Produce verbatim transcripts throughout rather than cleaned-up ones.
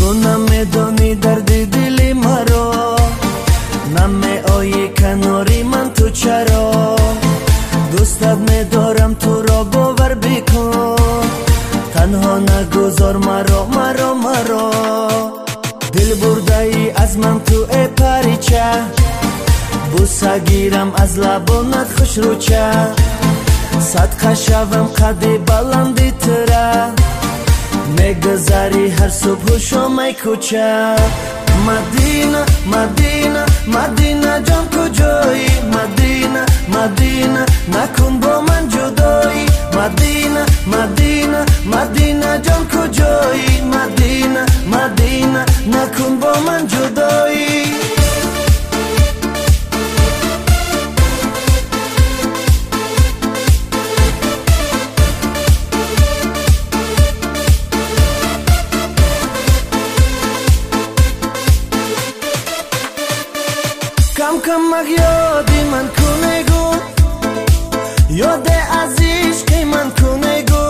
تو نمیدونی درد دل مرا، نمیایی کناری من تو چرا؟ دوستت میدارم تو را باور بکن، تنها نگذار مرا مرا مرا. دل برده ای از من تو ای پریچه، بوسه گیرم از لبانت خوش روچه. صدقه شوم قد بلندی تره، میگذری هر صبح و شام کوچه. مدینه مدینه مدینه جان کجایی؟ مدینه مدینه نکن با من جدایی. مدینه مدینه مدینه جان کجایی؟ مدینه مدینه نکن با من جدایی. کم کم مگ یادی من کنگو، یاد از عشق من کنگو.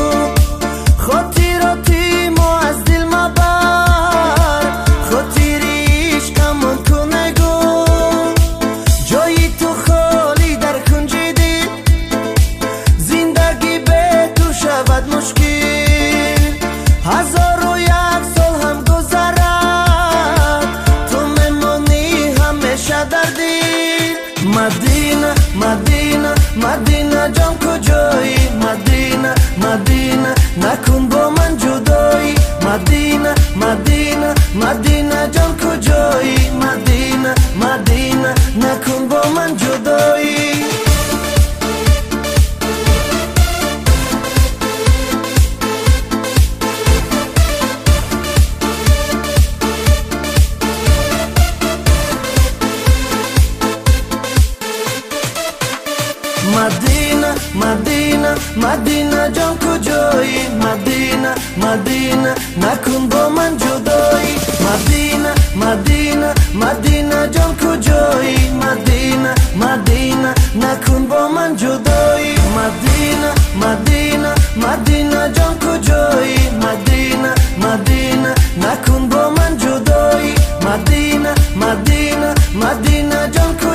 خاطراتی ما از دل مبر، خاطری عشق من کنگو. جای تو خالی در کنج دل، زندگی به تو شود مشکل. هزار و یک سال هم گذرد، تو میمانی همیشه در دل. مدینه مدینه مدینه جان کجایی؟ مدینه مدینه نکن با من جدایی. مدینه مدینه مدینه جان کجایی؟ مدینه مدینه نکن با من جدایی. مدینه مدینه مدینه جان کجایی؟ مدینه مدینه نکن با من جدایی. مدینه مدینه مدینه جان کجایی؟ مدینه مدینه نکن با من جدایی. مدینه مدینه مدینه جان کجایی؟ مدینه مدینه نکن با من جدایی. مدینه مدینه مدینه جان کجایی؟